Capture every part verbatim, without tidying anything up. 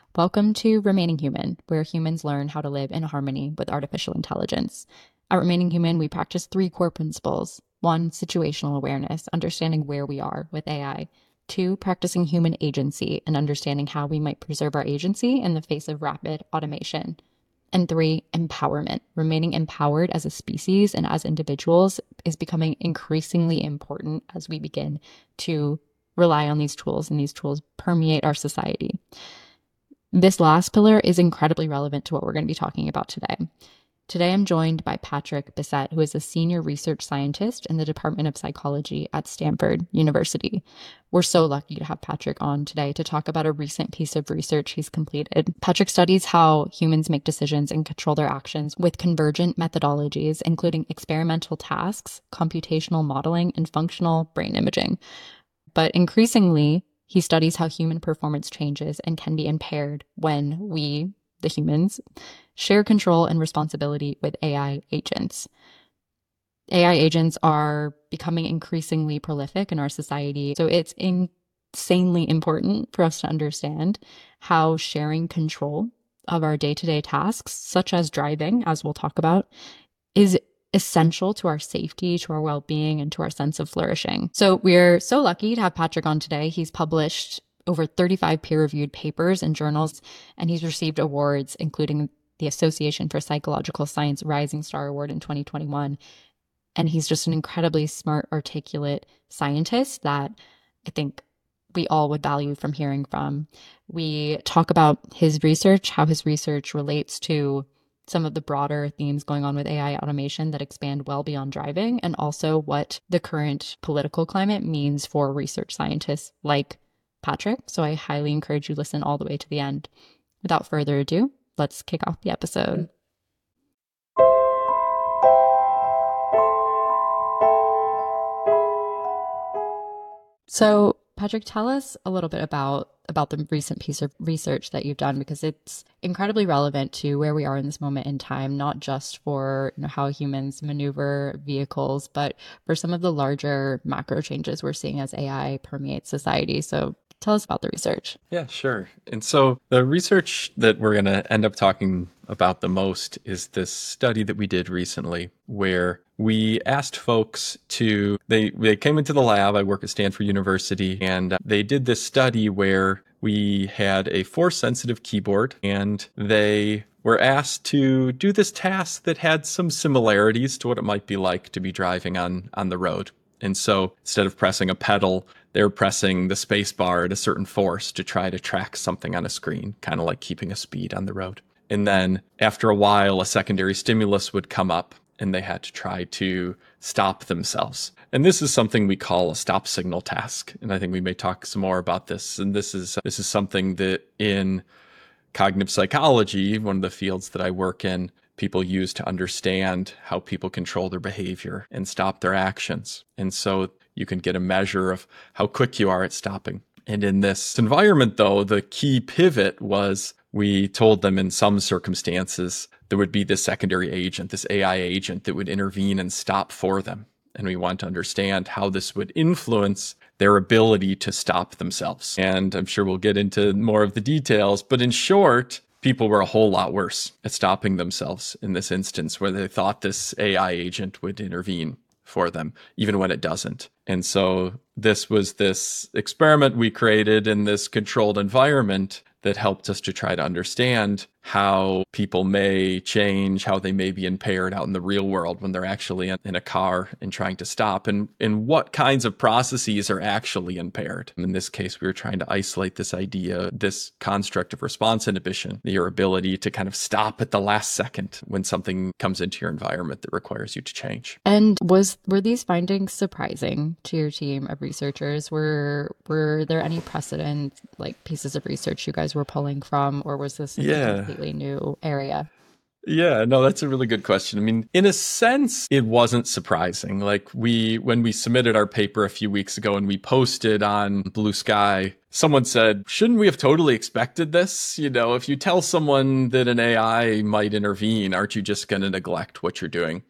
Welcome to Remaining Human, where humans learn how to live in harmony with artificial intelligence. At Remaining Human, we practice three core principles. One, situational awareness, understanding where we are with A I. Two, practicing human agency and understanding how we might preserve our agency in the face of rapid automation. And three, empowerment. Remaining empowered as a species and as individuals is becoming increasingly important as we begin to rely on these tools, and these tools permeate our society. This last pillar is incredibly relevant to what we're going to be talking about today. Today, I'm joined by Patrick Bissett, who is a senior research scientist in the Department of Psychology at Stanford University. We're so lucky to have Patrick on today to talk about a recent piece of research he's completed. Patrick studies how humans make decisions and control their actions with convergent methodologies, including experimental tasks, computational modeling, and functional brain imaging. But increasingly, he studies how human performance changes and can be impaired when we, the humans, share control and responsibility with A I agents. A I agents are becoming increasingly prolific in our society, so it's insanely important for us to understand how sharing control of our day-to-day tasks, such as driving, as we'll talk about, is essential to our safety, to our well-being, and to our sense of flourishing. So we're so lucky to have Patrick on today. He's published over thirty-five peer-reviewed papers in journals, and he's received awards, including the Association for Psychological Science Rising Star Award in twenty twenty-one. And he's just an incredibly smart, articulate scientist that I think we all would value from hearing from. We talk about his research, how his research relates to some of the broader themes going on with A I automation that expand well beyond driving, and also what the current political climate means for research scientists like Patrick. So I highly encourage you to listen all the way to the end. Without further ado, let's kick off the episode. So Patrick, tell us a little bit about about the recent piece of research that you've done, because it's incredibly relevant to where we are in this moment in time, not just for, you know, how humans maneuver vehicles, but for some of the larger macro changes we're seeing as A I permeates society. So tell us about the research. Yeah, sure. And so the research that we're going to end up talking about the most is this study that we did recently where we asked folks to, they, they came into the lab. I work at Stanford University, and they did this study where we had a force-sensitive keyboard, and they were asked to do this task that had some similarities to what it might be like to be driving on, on the road. And so instead of pressing a pedal, they were pressing the space bar at a certain force to try to track something on a screen, kind of like keeping a speed on the road. And then after a while, a secondary stimulus would come up and they had to try to stop themselves. And this is something we call a stop signal task. And I think we may talk some more about this. And this is this is something that in cognitive psychology, one of the fields that I work in, people use to understand how people control their behavior and stop their actions. And so you can get a measure of how quick you are at stopping. And in this environment, though, the key pivot was we told them in some circumstances there would be this secondary agent, this A I agent that would intervene and stop for them. And we want to understand how this would influence their ability to stop themselves. And I'm sure we'll get into more of the details, but in short, people were a whole lot worse at stopping themselves in this instance where they thought this A I agent would intervene for them, even when it doesn't. And so this was this experiment we created in this controlled environment that helped us to try to understand how people may change, how they may be impaired out in the real world when they're actually in a car and trying to stop, and, and what kinds of processes are actually impaired. In this case, we were trying to isolate this idea, this construct of response inhibition, your ability to kind of stop at the last second when something comes into your environment that requires you to change. And was were these findings surprising to your team of researchers? Were were there any precedent, like pieces of research you guys were pulling from, or was this yeah. a completely new area? Yeah, no, that's a really good question. I mean, in a sense, it wasn't surprising. Like we, when we submitted our paper a few weeks ago and we posted on Blue Sky, someone said, shouldn't we have totally expected this? You know, if you tell someone that an A I might intervene, aren't you just going to neglect what you're doing?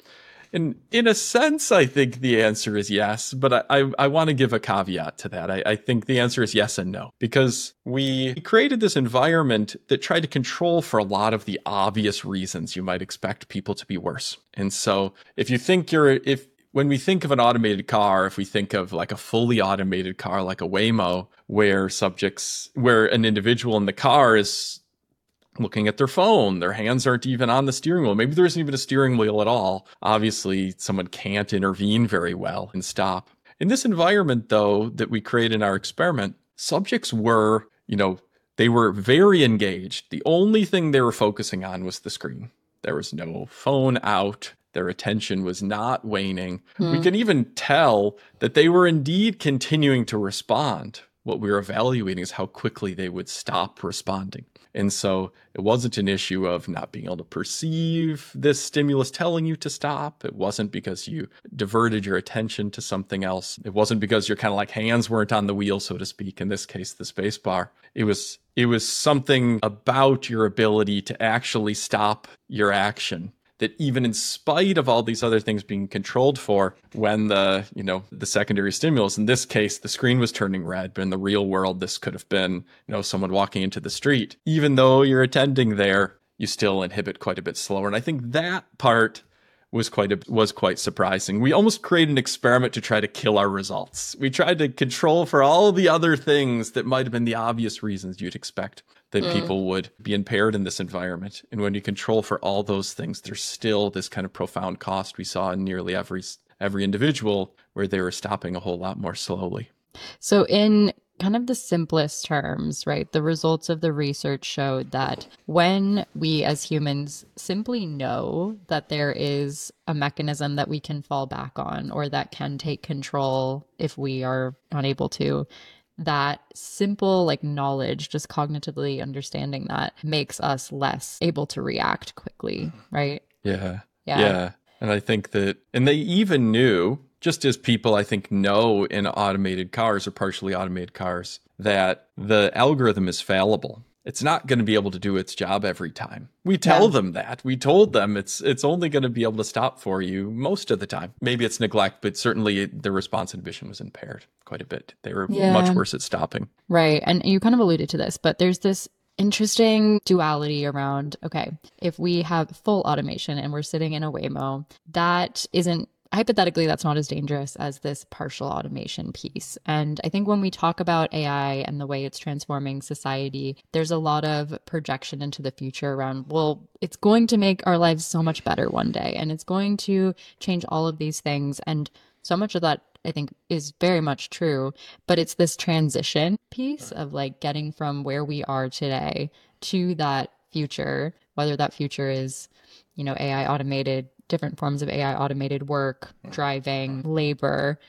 And in a sense, I think the answer is yes, but I, I, I want to give a caveat to that. I, I think the answer is yes and no, because we created this environment that tried to control for a lot of the obvious reasons you might expect people to be worse. And so if you think you're, if, when we think of an automated car, if we think of like a fully automated car, like a Waymo, where subjects, where an individual in the car is looking at their phone, their hands aren't even on the steering wheel. Maybe there isn't even a steering wheel at all. Obviously, someone can't intervene very well and stop. In this environment, though, that we create in our experiment, subjects were, you know, they were very engaged. The only thing they were focusing on was the screen. There was no phone out. Their attention was not waning. Hmm. We can even tell that they were indeed continuing to respond. What we were evaluating is how quickly they would stop responding. And so it wasn't an issue of not being able to perceive this stimulus telling you to stop. It wasn't because you diverted your attention to something else. It wasn't because your kind of like hands weren't on the wheel, so to speak, in this case, the space bar. It was, it was something about your ability to actually stop your action, that even in spite of all these other things being controlled for, when the, you know, the secondary stimulus, in this case, the screen was turning red, but in the real world, this could have been, you know, someone walking into the street. Even though you're attending there, you still inhibit quite a bit slower. And I think that part was quite a, was quite surprising. We almost created an experiment to try to kill our results. We tried to control for all the other things that might have been the obvious reasons you'd expect that mm. people would be impaired in this environment. And when you control for all those things, there's still this kind of profound cost we saw in nearly every every individual where they were stopping a whole lot more slowly. So in kind of the simplest terms, right, the results of the research showed that when we as humans simply know that there is a mechanism that we can fall back on or that can take control if we are unable to, that simple like knowledge, just cognitively understanding that, makes us less able to react quickly, right? Yeah. Yeah. Yeah. And I think that, and they even knew, just as people I think know in automated cars or partially automated cars, that the algorithm is fallible. It's not going to be able to do its job every time. We tell yeah. them that. We told them it's it's only going to be able to stop for you most of the time. Maybe it's neglect, but certainly the response inhibition was impaired quite a bit. They were yeah. much worse at stopping. Right. And you kind of alluded to this, but there's this interesting duality around, okay, if we have full automation and we're sitting in a Waymo, that isn't, hypothetically, that's not as dangerous as this partial automation piece. And I think when we talk about A I and the way it's transforming society, there's a lot of projection into the future around, well, it's going to make our lives so much better one day, and it's going to change all of these things. And so much of that, I think, is very much true, but it's this transition piece of like getting from where we are today to that future, whether that future is, you know, A I automated, different forms of A I automated work, driving, labor.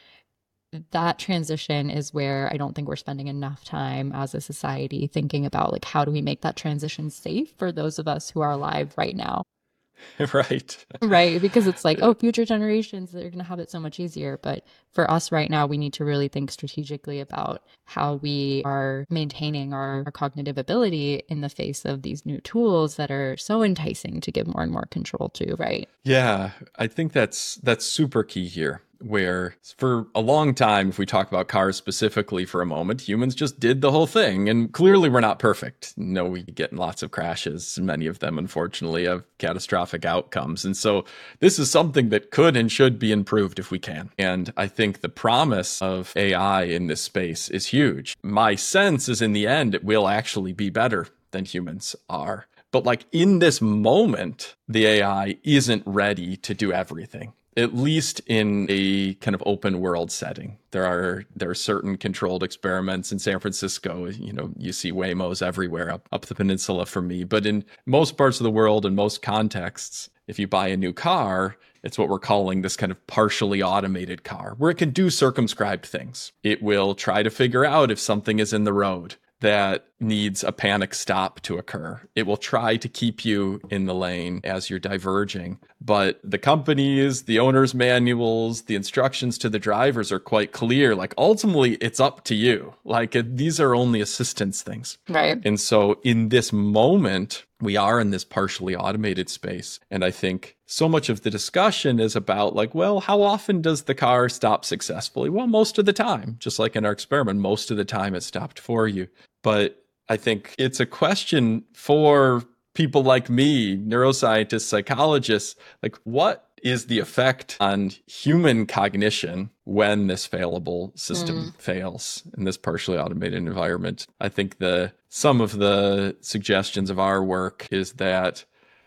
That transition is where I don't think we're spending enough time as a society thinking about like, how do we make that transition safe for those of us who are alive right now? Right. Right. Because it's like, oh, future generations, they're going to have it so much easier. But for us right now, we need to really think strategically about how we are maintaining our, our cognitive ability in the face of these new tools that are so enticing to give more and more control to. Right. Yeah, I think that's that's super key here. Where for a long time, if we talk about cars specifically for a moment, humans just did the whole thing. And clearly we're not perfect. No, we get in lots of crashes, many of them, unfortunately, have catastrophic outcomes. And so this is something that could and should be improved if we can. And I think the promise of A I in this space is huge. My sense is in the end, it will actually be better than humans are. But like in this moment, the A I isn't ready to do everything. At least in a kind of open world setting. There are there are certain controlled experiments in San Francisco. You know, you see Waymos everywhere up, up the peninsula for me. But in most parts of the world, in most contexts, if you buy a new car, it's what we're calling this kind of partially automated car, where it can do circumscribed things. It will try to figure out if something is in the road that needs a panic stop to occur. It will try to keep you in the lane as you're diverging. But the companies, the owner's manuals, the instructions to the drivers are quite clear. Like, ultimately, it's up to you. Like, it, these are only assistance things. Right. And so in this moment, we are in this partially automated space. And I think so much of the discussion is about like, well, how often does the car stop successfully? Well, most of the time, just like in our experiment, most of the time it stopped for you. But I think it's a question for people like me, neuroscientists, psychologists, like what is the effect on human cognition when this failable system mm. fails in this partially automated environment? I think the some of the suggestions of our work is that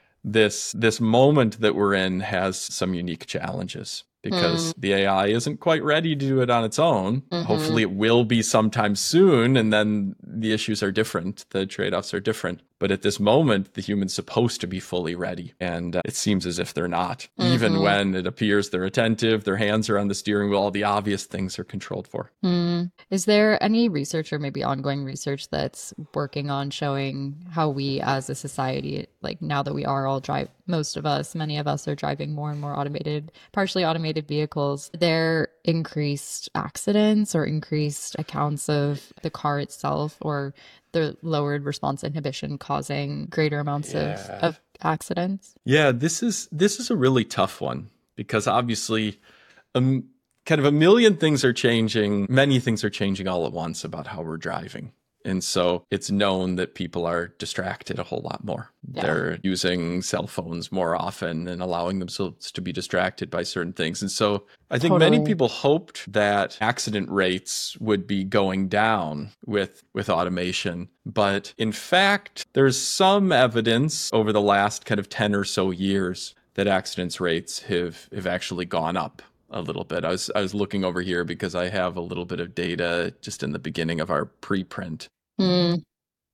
this this moment that we're in has some unique challenges. Because mm. the A I isn't quite ready to do it on its own. Mm-hmm. Hopefully it will be sometime soon, and then the issues are different. The trade-offs are different. But at this moment, the human's supposed to be fully ready. And uh, it seems as if they're not. Mm-hmm. Even when it appears they're attentive, their hands are on the steering wheel, all the obvious things are controlled for. Mm. Is there any research or maybe ongoing research that's working on showing how we as a society, like now that we are all drive, most of us, many of us are driving more and more automated, partially automated vehicles, there increased accidents or increased accounts of the car itself or the lowered response inhibition causing greater amounts yeah. of, of accidents? Yeah, this is this is a really tough one because obviously um, kind of a million things are changing. Many things are changing all at once about how we're driving. And so it's known that people are distracted a whole lot more. Yeah. They're using cell phones more often and allowing themselves to be distracted by certain things. And so I think totally. Many people hoped that accident rates would be going down with, with automation. But in fact, there's some evidence over the last kind of ten or so years that accidents rates have, have actually gone up a little bit. I was I was looking over here because I have a little bit of data just in the beginning of our preprint. Mm.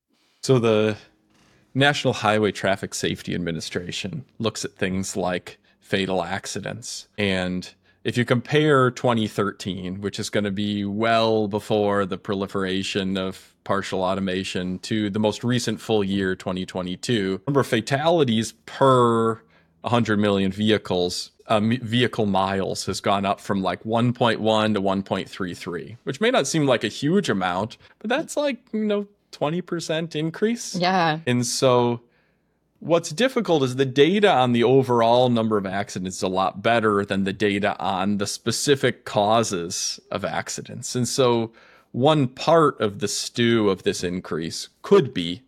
So the National Highway Traffic Safety Administration looks at things like fatal accidents. And if you compare twenty thirteen, which is going to be well before the proliferation of partial automation, to the most recent full year, twenty twenty-two, number of fatalities per one hundred million vehicles Um, vehicle miles has gone up from like one point one to one point three three, which may not seem like a huge amount, but that's like, you know, twenty percent increase. Yeah. And so what's difficult is the data on the overall number of accidents is a lot better than the data on the specific causes of accidents. And so one part of the stew of this increase could be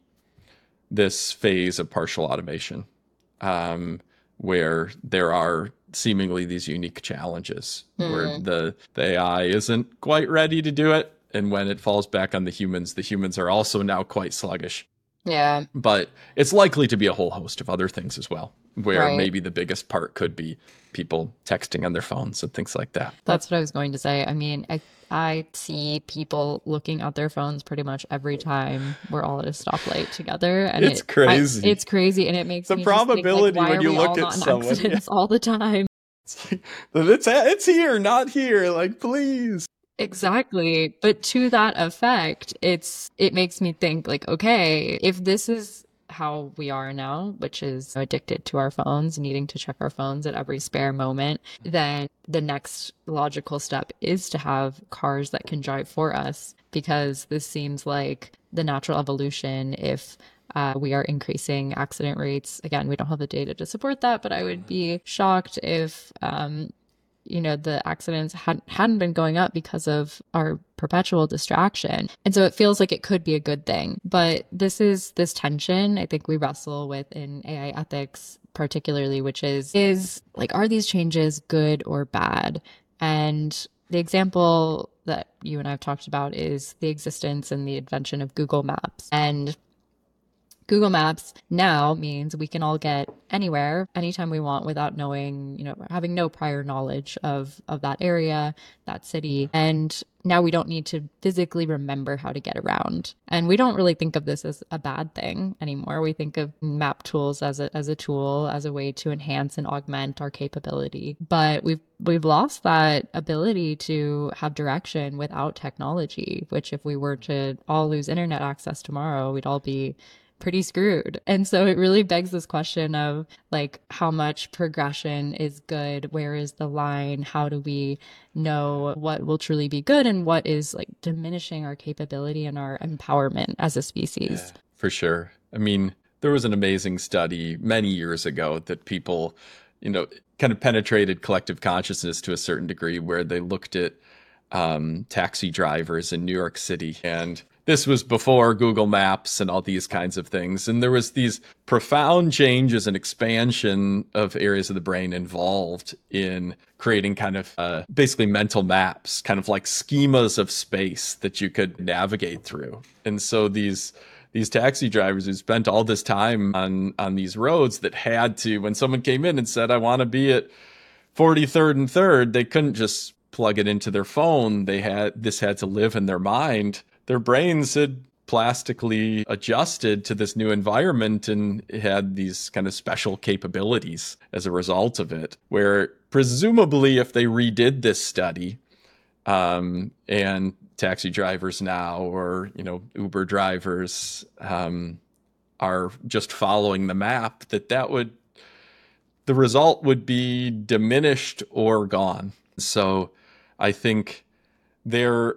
this phase of partial automation, um, where there are seemingly these unique challenges mm. where the, the A I isn't quite ready to do it. And when it falls back on the humans, the humans are also now quite sluggish. Yeah. But it's likely to be a whole host of other things as well, where right. maybe the biggest part could be people texting on their phones and things like that. That's what I was going to say. I mean, I I see people looking at their phones pretty much every time we're all at a stoplight together. And it's it, crazy. I, it's crazy. And it makes the me probability just think, like, why when you are we look all at not in someone accidents yeah. all the time. It's, like, it's, it's here, not here. Like, please. Exactly. But to that effect, it's it makes me think like, okay, if this is how we are now, which is addicted to our phones, needing to check our phones at every spare moment, then the next logical step is to have cars that can drive for us, because this seems like the natural evolution. If uh, we are increasing accident rates, again, we don't have the data to support that, but I would be shocked if um, you know, the accidents had, hadn't been going up because of our perpetual distraction. And so it feels like it could be a good thing. But this is this tension I think we wrestle with in A I ethics, particularly, which is, is like, are these changes good or bad? And the example that you and I have talked about is the existence and the invention of Google Maps. And Google Maps now means we can all get anywhere anytime we want without knowing, you know, having no prior knowledge of of that area, that city. And now we don't need to physically remember how to get around. And we don't really think of this as a bad thing anymore. We think of map tools as a as a tool, as a way to enhance and augment our capability. But we've we've lost that ability to have direction without technology, which if we were to all lose internet access tomorrow, we'd all be pretty screwed. And so it really begs this question of like, how much progression is good? Where is the line? How do we know what will truly be good and what is like diminishing our capability and our empowerment as a species? Yeah, for sure. I mean, there was an amazing study many years ago that people, you know, kind of penetrated collective consciousness to a certain degree, where they looked at um, taxi drivers in New York City. And this was before Google Maps and all these kinds of things. And there was these profound changes and expansion of areas of the brain involved in creating kind of uh, basically mental maps, kind of like schemas of space that you could navigate through. And so these these taxi drivers who spent all this time on, on these roads that had to, when someone came in and said, I want to be at forty-third and third, they couldn't just plug it into their phone. They had, this had to live in their mind. Their brains had plastically adjusted to this new environment and had these kind of special capabilities as a result of it, where presumably if they redid this study, um, and taxi drivers now, or, you know, Uber drivers, um, are just following the map, that that would, the result would be diminished or gone. So I think there,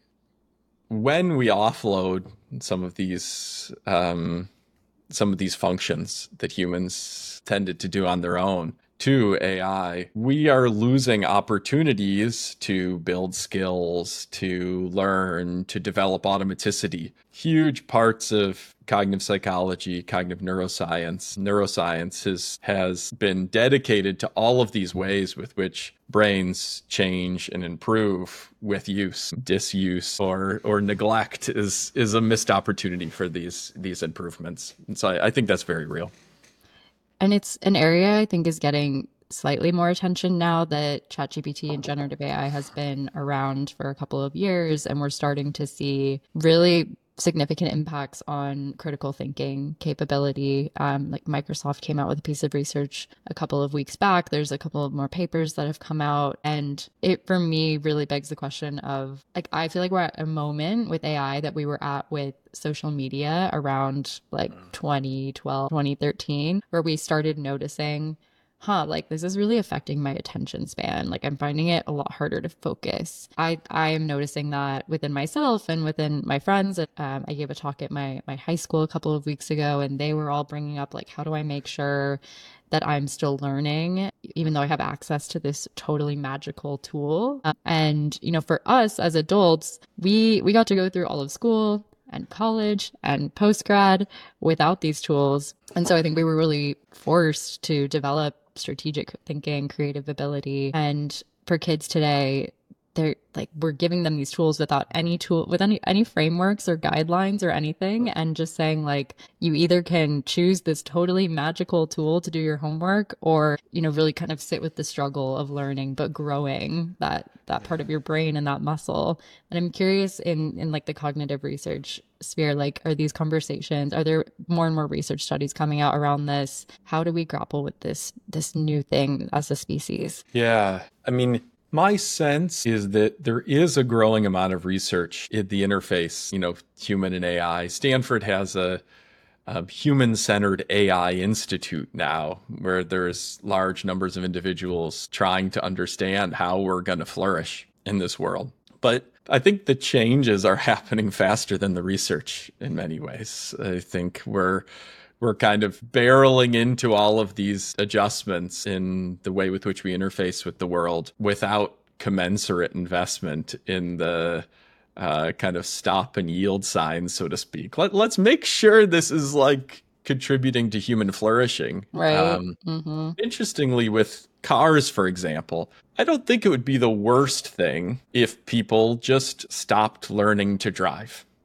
when we offload some of these um, some of these functions that humans tended to do on their own to A I, we are losing opportunities to build skills, to learn, to develop automaticity. Huge parts of cognitive psychology, cognitive neuroscience, neuroscience has, has been dedicated to all of these ways with which brains change and improve with use. Disuse or or neglect is is a missed opportunity for these these improvements. And so I, I think that's very real. And it's an area I think is getting slightly more attention now that ChatGPT and generative A I has been around for a couple of years, and we're starting to see really significant impacts on critical thinking capability. Um, like Microsoft came out with a piece of research a couple of weeks back. There's a couple of more papers that have come out. And it, for me, really begs the question of, like, I feel like we're at a moment with A I that we were at with social media around like twenty twelve, twenty thirteen, where we started noticing, huh, like this is really affecting my attention span. Like I'm finding it a lot harder to focus. I, I am noticing that within myself and within my friends. Um, I gave a talk at my, my high school a couple of weeks ago, and they were all bringing up, like, how do I make sure that I'm still learning, even though I have access to this totally magical tool? Uh, and, you know, for us as adults, we, we got to go through all of school and college and post-grad without these tools. And so I think we were really forced to develop strategic thinking, creative ability. And for kids today, they're like, we're giving them these tools without any tool, with any, any frameworks or guidelines or anything. And just saying, like, you either can choose this totally magical tool to do your homework, or, you know, really kind of sit with the struggle of learning, but growing that, that part of your brain and that muscle. And I'm curious in, in like the cognitive research sphere, like, are these conversations, are there more and more research studies coming out around this? How do we grapple with this, this new thing as a species? Yeah. I mean, my sense is that there is a growing amount of research in the interface, you know, human and A I. Stanford has a, a human-centered A I institute now, where there's large numbers of individuals trying to understand how we're going to flourish in this world. But I think the changes are happening faster than the research in many ways. I think we're we're kind of barreling into all of these adjustments in the way with which we interface with the world without commensurate investment in the uh, kind of stop and yield signs, so to speak. Let, let's make sure this is like contributing to human flourishing. Right. Um, mm-hmm. Interestingly, with cars, for example, I don't think it would be the worst thing if people just stopped learning to drive.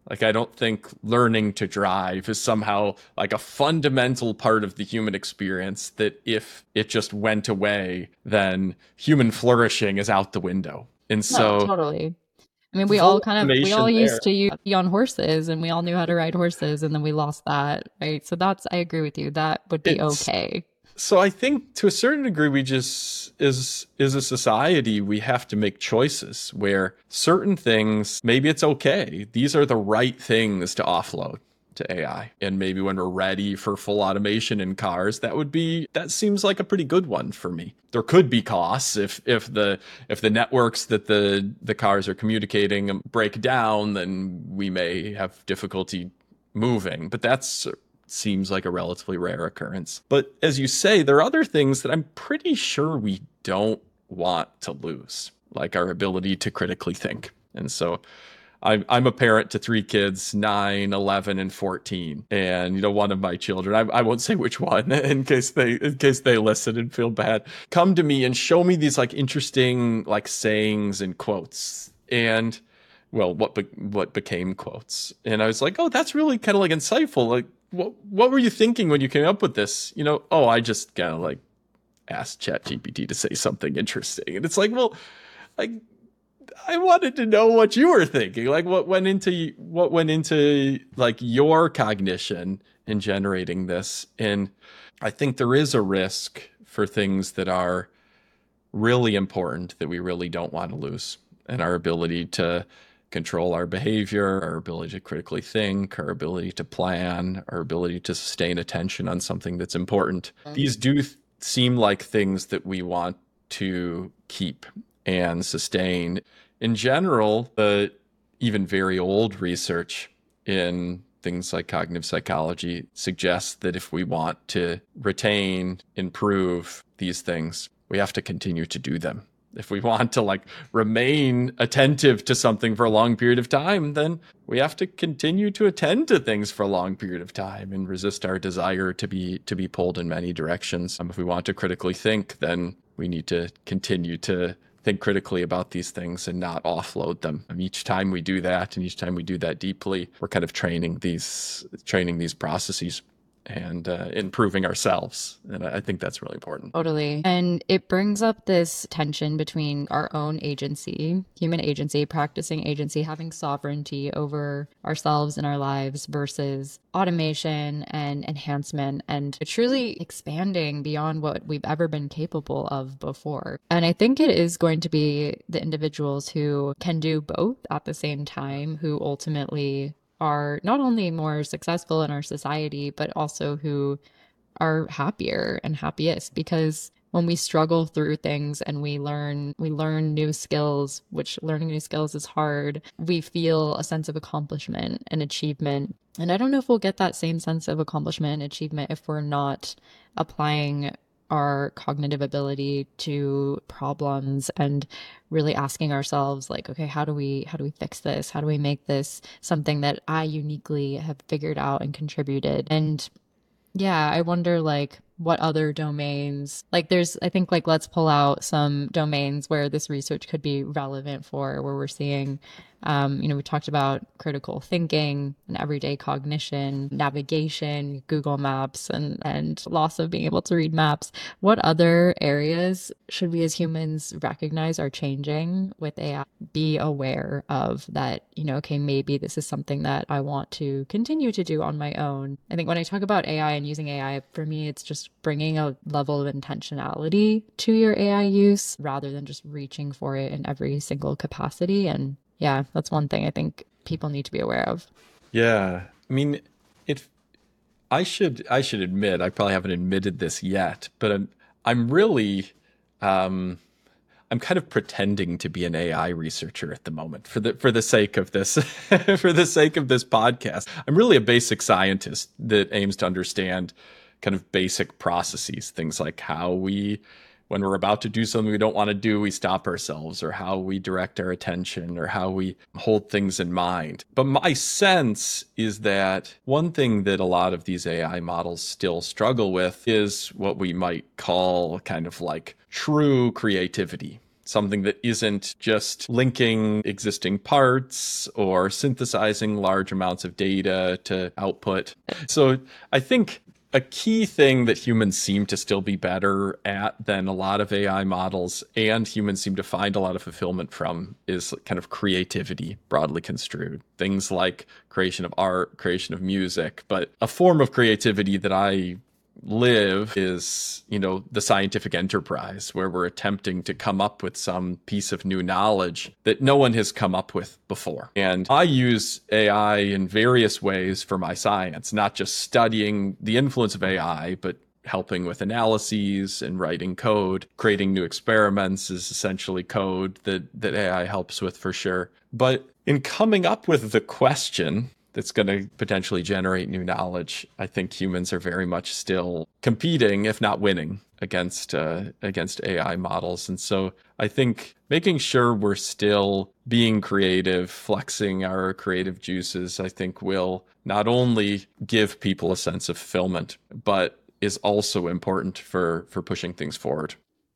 Like, I don't think learning to drive is somehow like a fundamental part of the human experience that if it just went away, then human flourishing is out the window. And No, so totally. I mean, we all full kind of, we all automation there. used to use, be on horses and we all knew how to ride horses and then we lost that, right? So that's, I agree with you. That would be It's okay. so I think to a certain degree, we just, as, as a society, we have to make choices where certain things, maybe it's okay. These are the right things to offload to A I. And maybe when we're ready for full automation in cars, that would be, that seems like a pretty good one for me. There could be costs if, if the, if the networks that the, the cars are communicating break down, then we may have difficulty moving, but that's seems like a relatively rare occurrence. But as you say, there are other things that I'm pretty sure we don't want to lose, like our ability to critically think. And so I'm, I'm a parent to three kids, nine, eleven, and fourteen. And, you know, one of my children, I, I won't say which one in case they, in case they listen and feel bad, come to me and show me these like interesting, like sayings and quotes. And well, what, be- what became quotes. And I was like, oh, that's really kind of like insightful. Like, what, what were you thinking when you came up with this? You know, oh, I just kind of like asked ChatGPT to say something interesting. And it's like, well, like, I wanted to know what you were thinking. Like, what went into, what went into like your cognition in generating this. And I think there is a risk for things that are really important that we really don't want to lose, and our ability to control our behavior, our ability to critically think, our ability to plan, our ability to sustain attention on something that's important. Mm-hmm. These do th- seem like things that we want to keep and sustain. In general, the even very old research in things like cognitive psychology suggests that if we want to retain, improve these things, we have to continue to do them. If we want to like remain attentive to something for a long period of time, then we have to continue to attend to things for a long period of time and resist our desire to be to be pulled in many directions. Um, if we want to critically think, then we need to continue to think critically about these things and not offload them. And each time we do that, and each time we do that deeply, we're kind of training these training these processes and uh, improving ourselves. And I think that's really important. Totally. And it brings up this tension between our own agency, human agency, practicing agency, having sovereignty over ourselves and our lives versus automation and enhancement and truly expanding beyond what we've ever been capable of before. And I think it is going to be the individuals who can do both at the same time who ultimately are not only more successful in our society, but also who are happier and happiest. Because when we struggle through things and we learn, we learn new skills, which learning new skills is hard, we feel a sense of accomplishment and achievement. And I don't know if we'll get that same sense of accomplishment and achievement if we're not applying our cognitive ability to problems and really asking ourselves like, okay, how do we, how do we fix this? How do we make this something that I uniquely have figured out and contributed? And yeah, I wonder like what other domains, like there's, I think like, let's pull out some domains where this research could be relevant for, where we're seeing, um, you know, we talked about critical thinking and everyday cognition, navigation, Google Maps, and, and loss of being able to read maps. What other areas should we as humans recognize are changing with A I? Be aware of that, you know, okay, maybe this is something that I want to continue to do on my own. I think when I talk about A I and using A I, for me, it's just bringing a level of intentionality to your A I use rather than just reaching for it in every single capacity. And yeah, that's one thing I think people need to be aware of. Yeah. I mean, it, I should, I should admit, I probably haven't admitted this yet, but I'm, I'm really, um, I'm kind of pretending to be an A I researcher at the moment for the, for the sake of this, for the sake of this podcast. I'm really a basic scientist that aims to understand kind of basic processes, things like how we, when we're about to do something we don't want to do, we stop ourselves, or how we direct our attention, or how we hold things in mind. But my sense is that one thing that a lot of these A I models still struggle with is what we might call kind of like true creativity. something that isn't just linking existing parts or synthesizing large amounts of data to output. So I think a key thing that humans seem to still be better at than a lot of A I models, and humans seem to find a lot of fulfillment from, is kind of creativity, broadly construed. Things like creation of art, creation of music. But a form of creativity that I live is, you know, the scientific enterprise, where we're attempting to come up with some piece of new knowledge that no one has come up with before. And I use A I in various ways for my science, not just studying the influence of A I, but helping with analyses and writing code. Creating new experiments is essentially code that, that A I helps with for sure. But in coming up with the question that's going to potentially generate new knowledge, I think humans are very much still competing, if not winning, against uh, against A I models. And so I think making sure we're still being creative, flexing our creative juices, I think will not only give people a sense of fulfillment, but is also important for for pushing things forward.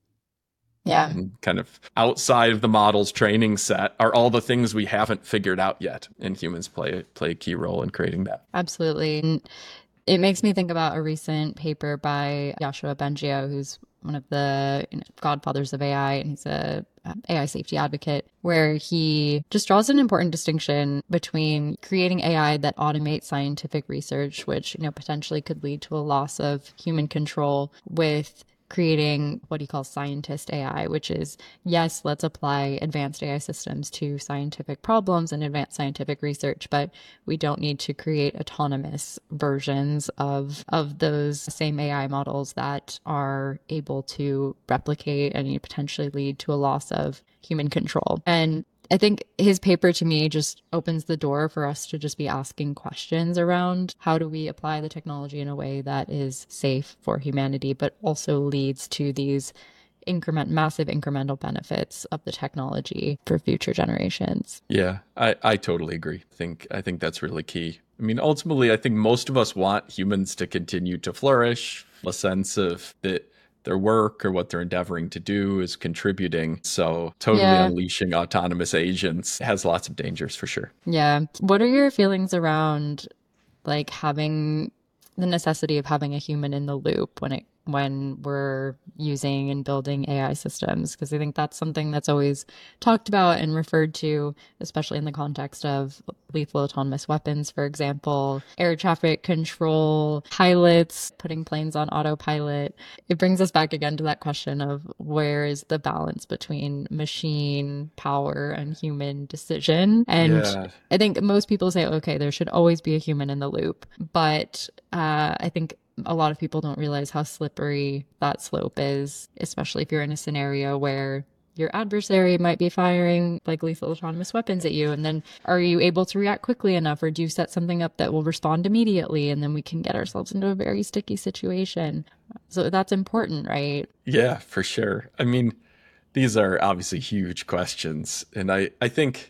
Yeah. And kind of outside of the model's training set are all the things we haven't figured out yet. And humans play, play a key role in creating that. Absolutely. And it makes me think about a recent paper by Yoshua Bengio, who's one of the you know, godfathers of A I, and he's a A I safety advocate, where he just draws an important distinction between creating A I that automates scientific research, which, you know, potentially could lead to a loss of human control, with creating what he calls scientist A I, which is, yes, let's apply advanced A I systems to scientific problems and advanced scientific research, but we don't need to create autonomous versions of of those same A I models that are able to replicate and potentially lead to a loss of human control. And I think his paper to me just opens the door for us to just be asking questions around how do we apply the technology in a way that is safe for humanity, but also leads to these increment, massive incremental benefits of the technology for future generations. Yeah, I, I totally agree. I think I think that's really key. I mean, ultimately, I think most of us want humans to continue to flourish, a sense of that their work or what they're endeavoring to do is contributing. So totally yeah. unleashing autonomous agents has lots of dangers for sure. Yeah. What are your feelings around like having the necessity of having a human in the loop when it when we're using and building A I systems? Because I think that's something that's always talked about and referred to, especially in the context of lethal autonomous weapons, for example, air traffic control, pilots, putting planes on autopilot. It brings us back again to that question of where is the balance between machine power and human decision? And yeah. I think most people say, okay, there should always be a human in the loop. But uh, I think a lot of people don't realize how slippery that slope is, especially if you're in a scenario where your adversary might be firing like lethal autonomous weapons at you. And then are you able to react quickly enough, or do you set something up that will respond immediately? And then we can get ourselves into a very sticky situation. So that's important, right? Yeah, for sure. I mean, these are obviously huge questions. And I, I think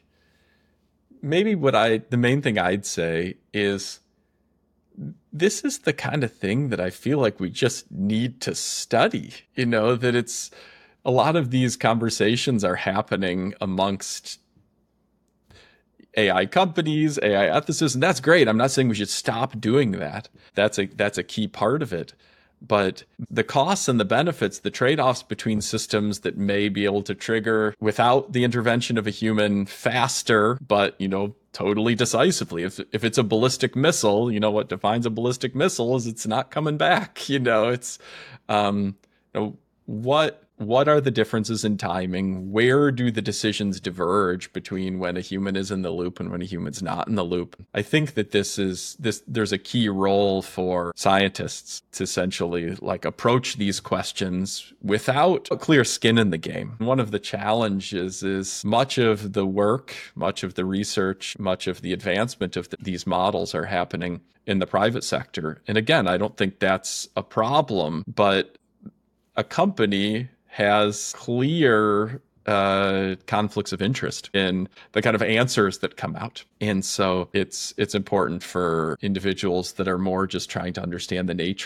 maybe what I, the main thing I'd say is, this is the kind of thing that I feel like we just need to study, you know, that it's a lot of these conversations are happening amongst A I companies, A I ethicists, and that's great. I'm not saying we should stop doing that. That's a, that's a key part of it. But the costs and the benefits, the trade-offs between systems that may be able to trigger without the intervention of a human faster, but, you know, totally decisively. If if it's a ballistic missile, you know, what defines a ballistic missile is it's not coming back. You know, it's um, you know, what what are the differences in timing? Where do the decisions diverge between when a human is in the loop and when a human's not in the loop? I think that this is this there's a key role for scientists to essentially like approach these questions without a clear skin in the game. One of the challenges is much of the work, much of the research, much of the advancement of the, these models are happening in the private sector. And again, I don't think that's a problem, but a company has clear uh, conflicts of interest in the kind of answers that come out. And so it's it's important for individuals that are more just trying to understand the nature of,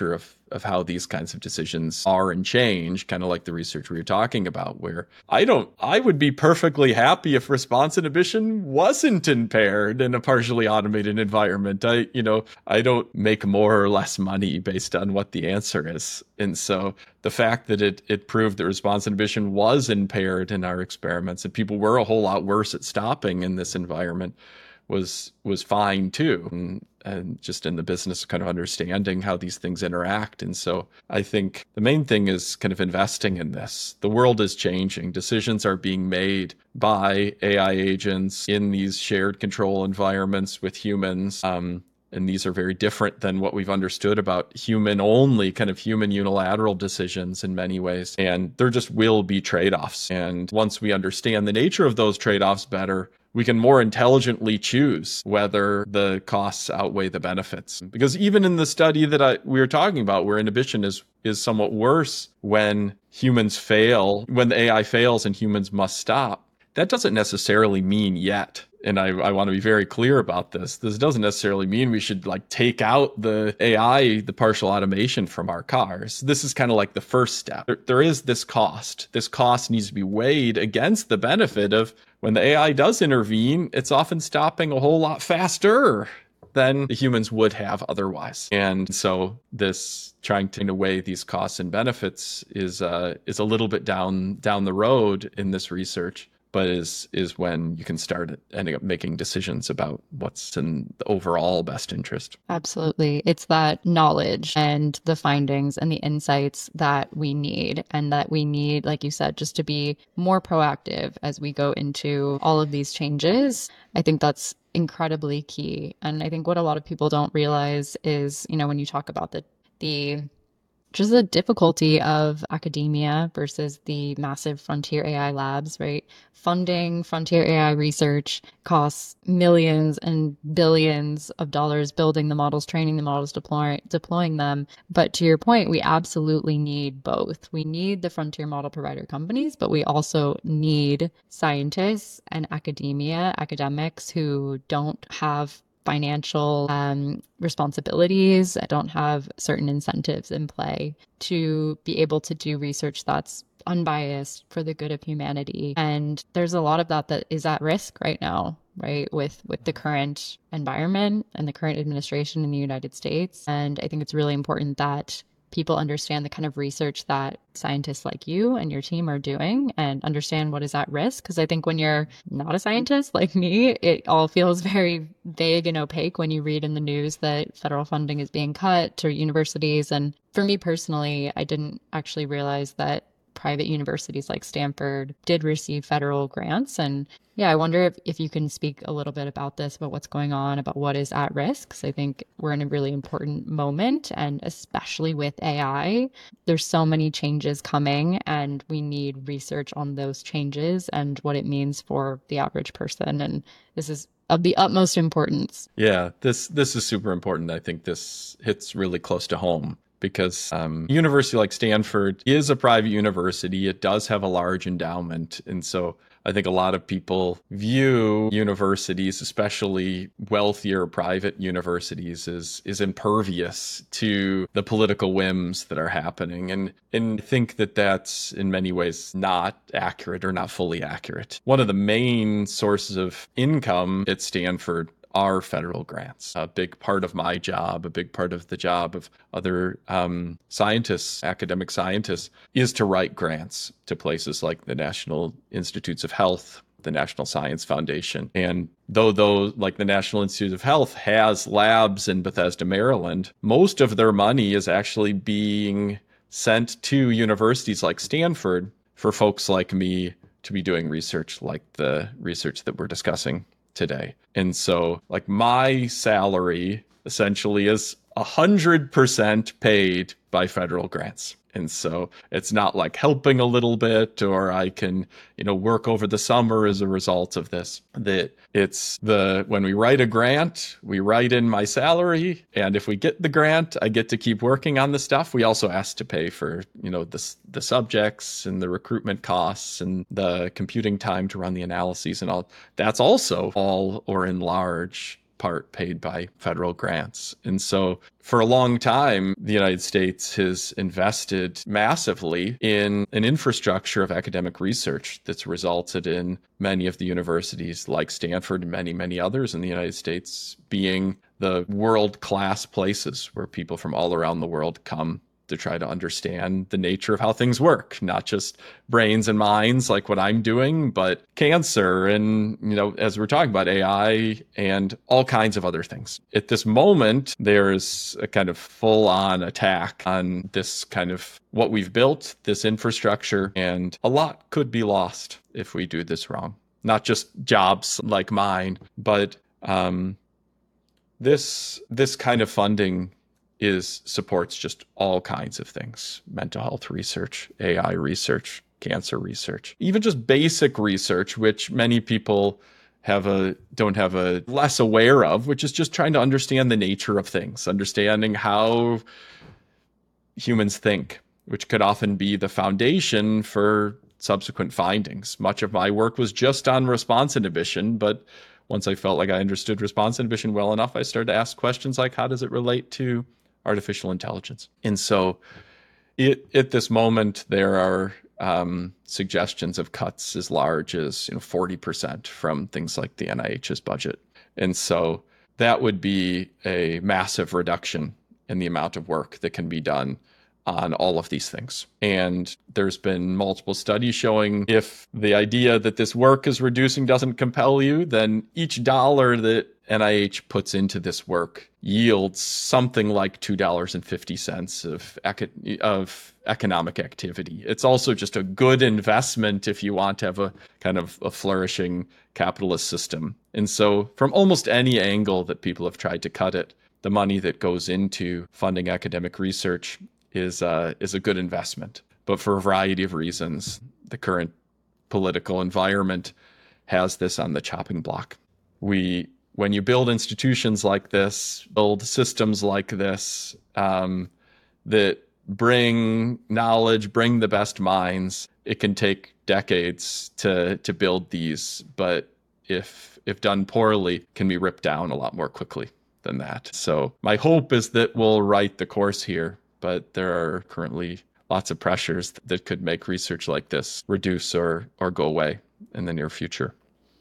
of how these kinds of decisions are and change, kind of like the research we were talking about, where I don't, I would be perfectly happy if response inhibition wasn't impaired in a partially automated environment. I, you know, I don't make more or less money based on what the answer is. And so the fact that it, it proved that response inhibition was impaired in our experiments and people were a whole lot worse at stopping in this environment was was fine too, and, and just in the business kind of understanding how these things interact. And so I think the main thing is kind of investing in this. The world is changing. Decisions are being made by A I agents in these shared control environments with humans. Um, and these are very different than what we've understood about human only kind of human unilateral decisions in many ways. And there just will be trade-offs. And once we understand the nature of those trade-offs better, we can more intelligently choose whether the costs outweigh the benefits. Because even in the study that I, we were talking about, where inhibition is, is somewhat worse when humans fail, when the A I fails and humans must stop, that doesn't necessarily mean yet. And I, I want to be very clear about this. This doesn't necessarily mean we should like take out the A I, the partial automation from our cars. This is kind of like the first step. There, there is this cost. This cost needs to be weighed against the benefit of when the A I does intervene, it's often stopping a whole lot faster than the humans would have otherwise. And so this trying to weigh these costs and benefits is uh, is a little bit down down the road in this research, but is is when you can start ending up making decisions about what's in the overall best interest. Absolutely. It's that knowledge and the findings and the insights that we need, and that we need, like you said, just to be more proactive as we go into all of these changes. I think that's incredibly key. And I think what a lot of people don't realize is, you know, when you talk about the the just the difficulty of academia versus the massive frontier A I labs, right? Funding frontier A I research costs millions and billions of dollars building the models, training the models, deploy, deploying them. But to your point, we absolutely need both. We need the frontier model provider companies, but we also need scientists and academia, academics who don't have financial um, responsibilities, I don't have certain incentives in play to be able to do research that's unbiased for the good of humanity. And there's a lot of that that is at risk right now, right, with with the current environment and the current administration in the United States. And I think it's really important that people understand the kind of research that scientists like you and your team are doing and understand what is at risk. Because I think when you're not a scientist like me, it all feels very vague and opaque when you read in the news that federal funding is being cut to universities. And for me personally, I didn't actually realize that private universities like Stanford did receive federal grants. And yeah, I wonder if, if you can speak a little bit about this, about what's going on, about what is at risk. Because I think we're in a really important moment, and especially with A I, there's so many changes coming, and we need research on those changes and what it means for the average person. And this is of the utmost importance. Yeah, this this is super important. I think this hits really close to home. Because um, a university like Stanford is a private university. It does have a large endowment. And so I think a lot of people view universities, especially wealthier private universities, as is impervious to the political whims that are happening. And, and I think that that's in many ways not accurate or not fully accurate. One of the main sources of income at Stanford are federal grants. A big part of my job, a big part of the job of other um, scientists, academic scientists, is to write grants to places like the National Institutes of Health, the National Science Foundation. And though those, like the National Institute of Health has labs in Bethesda, Maryland, most of their money is actually being sent to universities like Stanford for folks like me to be doing research like the research that we're discussing today. And so like my salary essentially is a hundred percent paid by federal grants. And so it's not like helping a little bit, or I can, you know, work over the summer as a result of this. That it's the, when we write a grant, we write in my salary. And if we get the grant, I get to keep working on the stuff. We also ask to pay for, you know, the, the subjects and the recruitment costs and the computing time to run the analyses and all. That's also all or in large part paid by federal grants. And so for a long time, the United States has invested massively in an infrastructure of academic research that's resulted in many of the universities like Stanford and many, many others in the United States being the world-class places where people from all around the world come to try to understand the nature of how things work, not just brains and minds like what I'm doing, but cancer and, you know, as we're talking about A I and all kinds of other things. At this moment, there's a kind of full-on attack on this kind of what we've built, this infrastructure, and a lot could be lost if we do this wrong. Not just jobs like mine, but um, this this kind of funding is supports just all kinds of things: mental health research, A I research, cancer research, even just basic research, which many people have a don't have a less aware of, which is just trying to understand the nature of things, understanding how humans think, which could often be the foundation for subsequent findings. Much of my work was just on response inhibition, but once I felt like I understood response inhibition well enough, I started to ask questions like, how does it relate to artificial intelligence? And so it, at this moment, there are um, suggestions of cuts as large as, you know, forty percent from things like the N I H's budget. And so that would be a massive reduction in the amount of work that can be done on all of these things. And there's been multiple studies showing if the idea that this work is reducing doesn't compel you, then each dollar that N I H puts into this work yields something like two dollars and fifty cents of, eco- of economic activity. It's also just a good investment if you want to have a kind of a flourishing capitalist system. And so from almost any angle that people have tried to cut it, the money that goes into funding academic research is uh, is a good investment. But for a variety of reasons, the current political environment has this on the chopping block. We, when you build institutions like this, build systems like this um, that bring knowledge, bring the best minds, it can take decades to to build these. But if if done poorly, can be ripped down a lot more quickly than that. So my hope is that we'll right the course here. But there are currently lots of pressures that could make research like this reduce or or go away in the near future.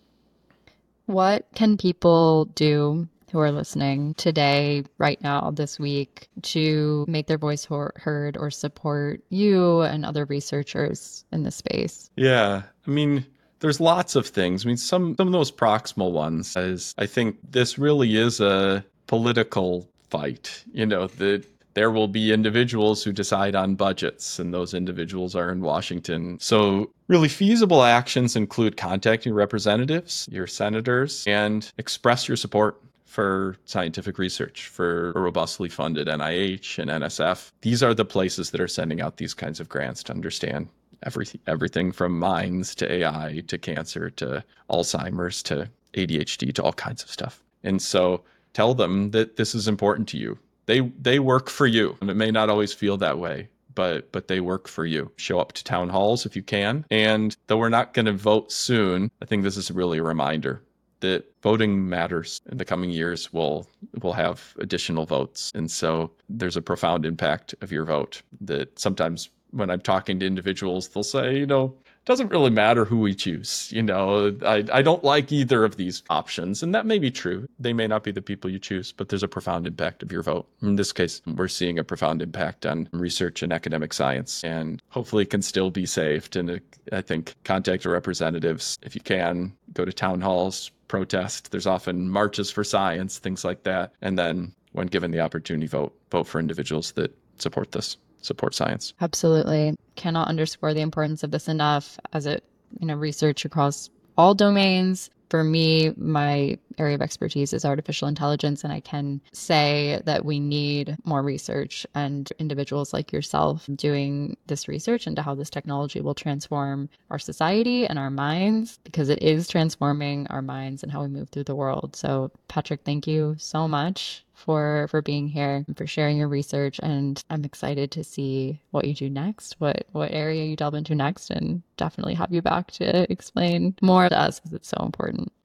What can people do who are listening today, right now, this week, to make their voice heard or support you and other researchers in this space? Yeah, I mean, there's lots of things. I mean, some, some of those proximal ones is, I think this really is a political fight, you know, that there will be individuals who decide on budgets, and those individuals are in Washington. So really feasible actions include contacting representatives, your senators, and express your support for scientific research, for a robustly funded N I H and N S F. These are the places that are sending out these kinds of grants to understand everything, everything from minds to A I to cancer to Alzheimer's to A D H D to all kinds of stuff. And so tell them that this is important to you. They they work for you. And it may not always feel that way, but but they work for you. Show up to town halls if you can. And though we're not going to vote soon, I think this is really a reminder that voting matters. In the coming years, we'll we'll have additional votes. And so there's a profound impact of your vote that sometimes when I'm talking to individuals, they'll say, you know, doesn't really matter who we choose. You know, I, I don't like either of these options. And that may be true. They may not be the people you choose, but there's a profound impact of your vote. In this case, we're seeing a profound impact on research and academic science, and hopefully can still be saved. And I think contact your representatives if you can. Go to town halls, protest. There's often marches for science, things like that. And then when given the opportunity, vote, vote for individuals that support this. Support science. Absolutely. Cannot underscore the importance of this enough as it, you know, research across all domains. For me, my area of expertise is artificial intelligence, and I can say that we need more research and individuals like yourself doing this research into how this technology will transform our society and our minds, because it is transforming our minds and how we move through the world. So, Patrick, thank you so much for for being here and for sharing your research, and I'm excited to see what you do next, what what area you delve into next, and definitely have you back to explain more to us because it's so important.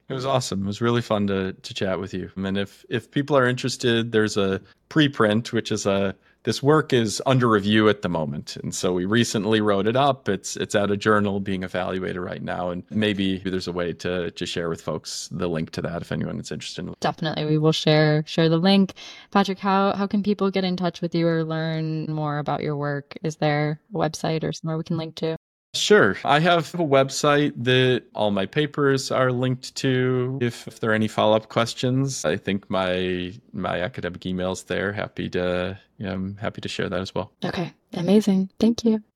It was awesome. It was really fun to to chat with you. And if if people are interested, there's a preprint, which is a this work is under review at the moment. And so we recently wrote it up. It's it's at a journal being evaluated right now. And maybe there's a way to to share with folks the link to that if anyone is interested. Definitely. We will share share the link. Patrick, how how can people get in touch with you or learn more about your work? Is there a website or somewhere we can link to? Sure. I have a website that all my papers are linked to. If, if there are any follow-up questions, I think my my academic email's there. Happy to, you know, I'm happy to share that as well. Okay. Amazing. Thank you.